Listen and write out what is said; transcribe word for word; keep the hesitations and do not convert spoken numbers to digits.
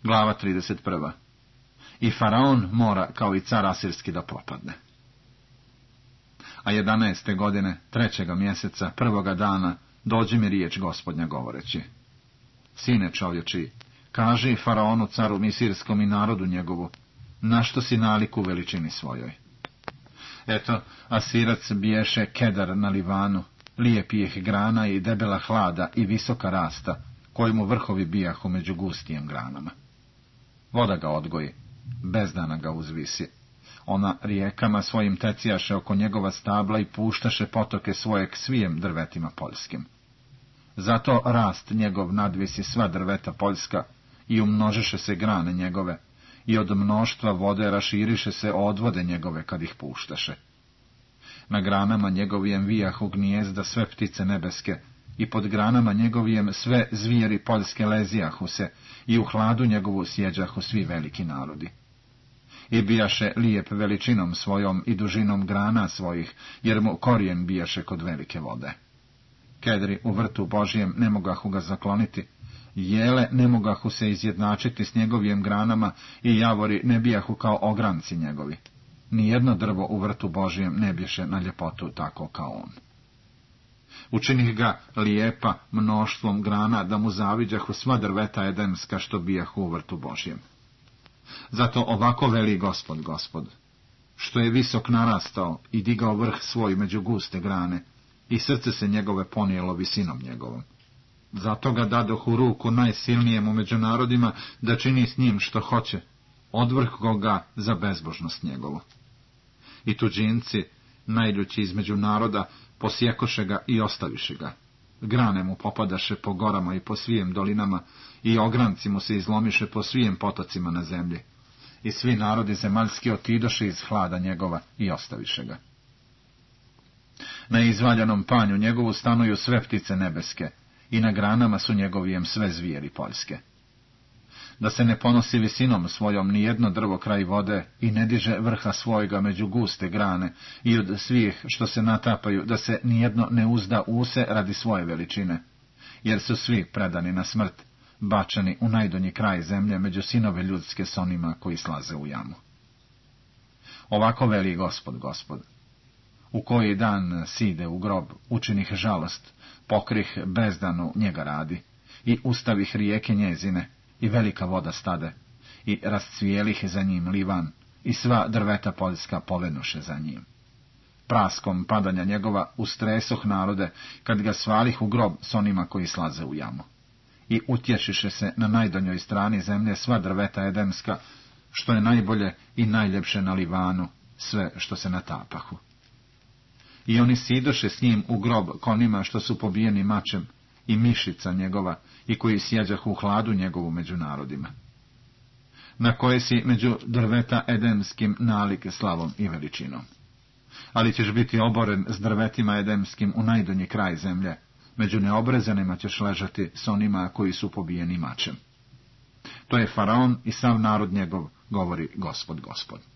Glava trideset prva. I faraon mora, kao i car asirski, da propadne. A jedanaeste godine, trećega mjeseca, prvoga dana, dođe mi riječ Gospodnja govoreći: Sine čovječi, kaži faraonu, caru misirskom i narodu njegovu, na što si nalik u veličini svojoj. Eto, Asirac biješe kedar na Livanu, lijepijih grana i debela hlada i visoka rasta, kojemu vrhovi bijahu među gustijem granama. Voda ga odgoji, bezdana ga uzvisi. Ona rijekama svojim tecijaše oko njegova stabla i puštaše potoke svoje k svijem drvetima poljskim. Zato rast njegov nadvisi sva drveta poljska i umnožeše se grane njegove, i od mnoštva vode raširiše se odvode njegove kad ih puštaše. Na granama njegovijem vijahu gnijezda sve ptice nebeske, i pod granama njegovijem sve zvijeri poljske lezijahu se, i u hladu njegovu sjeđahu svi veliki narodi. I bijaše lijep veličinom svojom i dužinom grana svojih, jer mu korijen bijaše kod velike vode. Kedri u vrtu Božijem ne mogahu ga zakloniti, jele ne mogahu se izjednačiti s njegovim granama i javori ne bijahu kao ogranci njegovi. Nijedno drvo u vrtu Božijem ne bješe na ljepotu tako kao on. Učinih ga lijepa mnoštvom grana da mu zaviđahu sva drveta edemska što bijahu u vrtu Božijem. Zato ovako veli Gospod, Gospod, što je visok narastao i digao vrh svoj među guste grane, i srce se njegove ponijelo visinom njegovom. Zato ga dadoh u ruku najsilnijemu među narodima da čini s njim što hoće, odvrh ga za bezbožnost njegovu. I tuđinci, najljući između naroda, posjekoše ga i ostaviše ga. Grane mu popadaše po gorama i po svijem dolinama, i ogranci mu se izlomiše po svijem potocima na zemlji. I svi narodi zemaljski otidoše iz hlada njegova i ostaviše ga. Na izvaljanom panju njegovu stanuju sve ptice nebeske, i na granama su njegovijem sve zvijeri poljske. Da se ne ponosi visinom svojom ni jedno drvo kraj vode i ne diže vrha svojega među guste grane, i od svih što se natapaju da se nijedno ne uzda use radi svoje veličine, jer su svi predani na smrt, bačani u najdonji kraj zemlje među sinove ljudske s onima koji slaze u jamu. Ovako veli Gospod, Gospod: u koji dan side u grob, učinih žalost, pokrih bezdanu njega radi, i ustavih rijeke njezine, i velika voda stade, i rascvijelih za njim Livan, i sva drveta poljska polenuše za njim. Praskom padanja njegova ustresoh narode, kad ga svalih u grob s onima koji slaze u jamu. I utješiše se na najdonjoj strani zemlje sva drveta edemska, što je najbolje i najljepše na Livanu, sve što se natapahu. I oni sidoše s njim u grob konima što su pobijeni mačem, i mišica njegova, i koji sjeđahu u hladu njegovu među narodima. Na koje si među drveta edemskim nalik slavom i veličinom. Ali ćeš biti oboren s drvetima edemskim u najdonji kraj zemlje, među neobrezanima ćeš ležati s onima koji su pobijeni mačem. To je faraon i sav narod njegov, govori Gospod, Gospod.